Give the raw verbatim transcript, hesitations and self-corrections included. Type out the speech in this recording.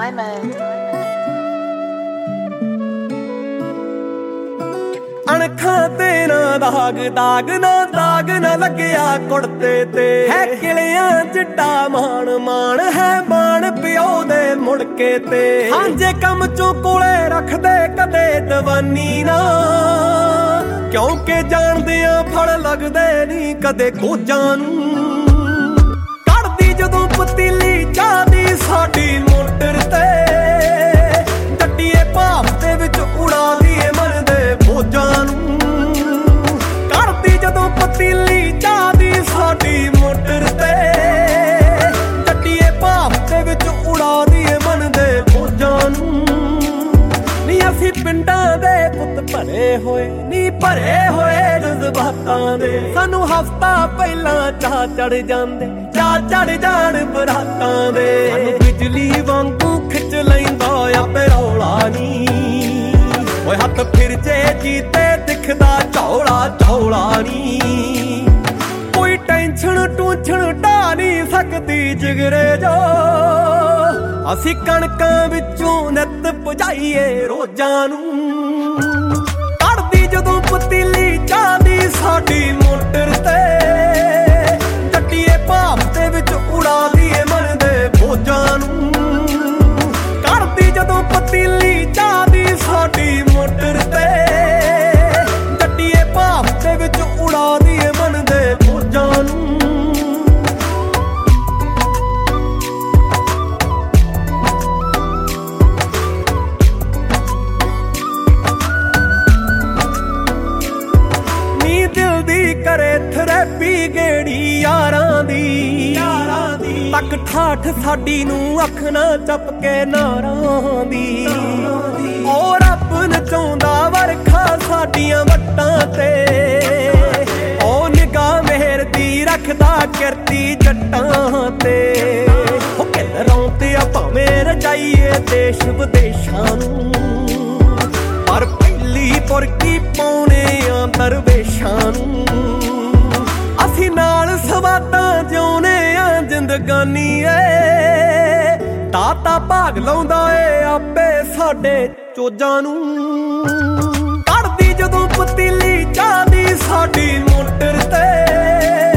Diamond. ਅਣਖਾਂ ਤੇ ਨਾ ਦਾਗ ਦਾਗ ਨਾ ਦਾਗ ਨਾ ਲੱਗਿਆ ਕੁੜਤੇ ਤੇ ਹੈ ਕਿਲਿਆਂ ਜਿੱਡਾ ਮਾਣ ਮਾਣ ਹੈ ਮਾਣ ਪਿਓ ਦੇ ਮੁੜਕੇ ਤੇ ਹਾਂਜੇ ਕੰਮ ਚੋਂ ਕੋਲੇ ਰੱਖਦੇ ਕਦੇ ਦਵਾਨੀ ਨਾ ਕਿਉਂਕਿ ਜਾਣਦੇ ਆ ਫਲ ਲੱਗਦੇ ਨਹੀਂ ਕਦੇ ਕੋਜਾਂ ਨੂੰ ਕੱਢਦੀ ਜਦੋਂ ਪਤੀਲੀ ਚਾਹ ਦੀ ਸਾਡੀ ਮੋਟਰ ਤੇ ਗੱਡੀਏ ਭਾਫ ਦੇ ਵਿੱਚ ਉਡਾਦੀ ਏ ਮਨ ਦੇ ਬੋਝਾਂ ਨੂੰ ਕੱਢਦੀ ਜਦੋਂ ਪਤੀਲੀ ਚਾਹ ਦੀ ਸਾਡੀ ਮੋਟਰ ਤੇ ਗੱਡੀਏ ਭਾਫ ਦੇ ਵਿੱਚ ਉਡਾਦੀ ਏ ਮਨ ਦੇ ਬੋਝਾਂ ਨੂੰ ਨੀ ਅਸੀਂ ਪਿੰਡਾਂ ਦੇ ਪੁੱਤ ਭਰੇ ਹੋਏ ਨੀ ਭਰੇ ਹੋਏ ਜਜ਼ਬਾਤਾਂ ਦੇ ਸਾਨੂੰ ਹਫ਼ਤਾ ਪਹਿਲਾਂ ਚਾਹ ਚੜ ਜਾਂਦੇ ਚਾਹ ਚੜ ਜਾਣ ਬਰਾਤਾਂ ਦੇ ਸਾਨੂੰ ਬਿਜਲੀ ਵਾਂਗੂ ਖਿੱਚ ਲੈਂਦਾ ਆਪੇ ਰੌਲਾ ਨੀ ਓਏ ਹੱਥ ਫਿਰ ਜੇ ਜੀਤੇ ਦਿਖਦਾ ਝੌਲਾ ਝੌਲਾ ਨੀ ਕੋਈ ਟੈਨਸ਼ਨ ਟੂਛਣ ਢਾ ਨਹੀਂ ਸਕਦੀ ਜਿਗਰੇ ਜੋ ਅਸੀਂ ਕਣਕਾਂ ਵਿੱਚੋਂ ਨਿੱਤ ਭਜਾਈਏ ਰੋਜ਼ਾਂ ਨੂੰ ਕੱਢਦੀ ਜਦੋਂ ਪਤੀਲੀ ਚਾਹ ਦੀ ਸਾਡੀ ਮੋਟਰ ਤੇ ਗੱਡੀਏ ਭਾਫ ਦੇ ਵਿੱਚ ਉਡਾਦੀ ਏ ਮਨ ਦੇ ਬੋਝਾਂ ਨੂੰ ਕੱਢਦੀ ਜਦੋਂ ਪਤੀਲੀ ਚਾਹ ਦੀ ਸਾਡੀ ਮੋਟਰ ਤੇ ਗੱਡੀਏ ਭਾਫ ਦੇ ਵਿੱਚ ਉਡਾਦੀ ਏ ਮਨ ਦੇ ਬੋਝਾਂ ਨੂੰ ਦਿਲ ਦੀ ਕਰੇ ਥਰੈਪੀ ਗੇੜੀ ਯਾਰਾਂ ਦੀ ਯਾਰਾਂ ਦੀ ਤੱਕ ਠਾਠ ਸਾਡੀ ਨੂੰ ਅੱਖ ਨਾ ਚੱਪਕੇ ਨਾਰਾਂ ਦੀ ਓ ਰੱਬ ਨਚਾਉਂਦਾ ਵਰਖਾ ਸਾਡੀਆਂ ਵੱਟਾਂ ਤੇ ਓ ਨਿਗਾਹ ਮਿਹਰ ਦੀ ਰੱਖਦਾ ਕਿਰਤੀ ਜੱਟਾਂ ਤੇ ਓ ਕਿਲਰਾਂ ਤੇ ਆ ਭਾਵੇਂ ਰਜਾਈਏ ਦੇਸ਼ ਵਿਦੇਸ਼ਾਂ ਨੂੰ ਪਰ ਪਹਿਲੀ ਪੁਰਕੀ ਪਾਉਣੇ ਆ ਦਰਵੇਸ਼ਾਂ ਨੂੰ ਅਸੀਂ ਨਾਲ ਸਵਾਦਾਂ ਜਿਉਣੇ ਆ ਜ਼ਿੰਦਗਾਨੀ ਏ ਦਾਤਾ ਭਾਗ ਲਾਉਂਦਾ ਏ ਆਪੇ ਸਾਡੇ ਚੋਜਾਂ ਨੂੰ ਕੱਢਦੀ ਜਦੋਂ ਪਤੀਲੀ ਚਾਹ ਦੀ ਸਾਡੀ ਮੋਟਰ ਤੇ